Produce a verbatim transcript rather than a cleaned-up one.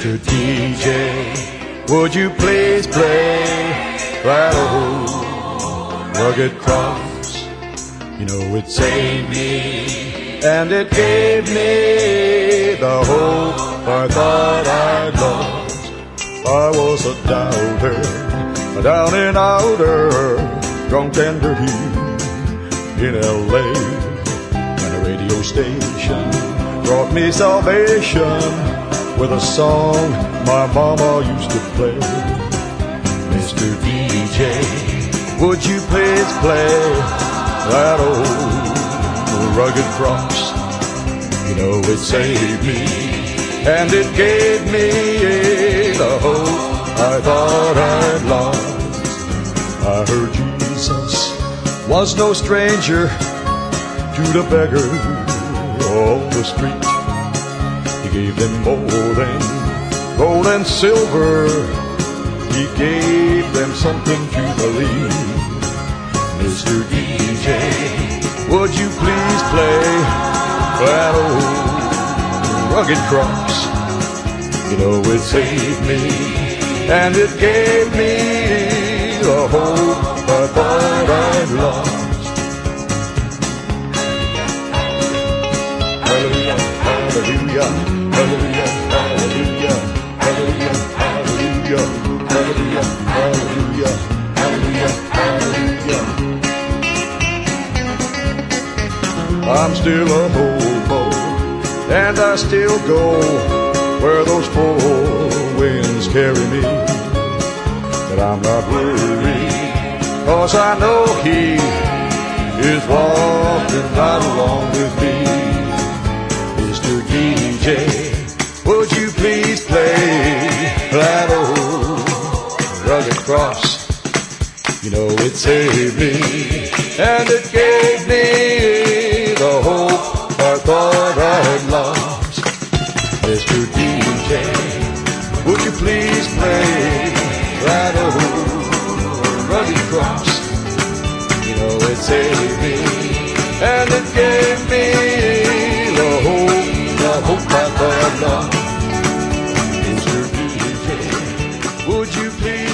Mister D J, would you please play that old rugged cross? You know it saved me, and it gave me the hope I thought I'd lost. I was a doubter, down and outer, drunk and dirty in L A, and a radio station brought me salvation with a song my mama used to play. Mister D J, would you please play that old rugged cross? You know it saved me, and it gave me the hope I thought I'd lost. I heard Jesus was no stranger to the beggar on the street. He gave them more than gold and silver. He gave them something to believe. Mister D J, would you please play that old rugged cross? You know it saved me, and it gave me the hope I thought I'd lost. Hallelujah, hallelujah, hallelujah, hallelujah, hallelujah, hallelujah, hallelujah, hallelujah, hallelujah, hallelujah. I'm still a hobo, and I still go where those four winds carry me. But I'm not worried, 'cause I know He is walking right along with me. Mister D J, would you please play that old rugged cross? You know it saved me, and it gave me the hope I thought I'd lost. Mister D J, would you please play that old rugged cross? You know it saved me, and it gave me the hope, the hope I thought I'd lost. Mister D J, would you please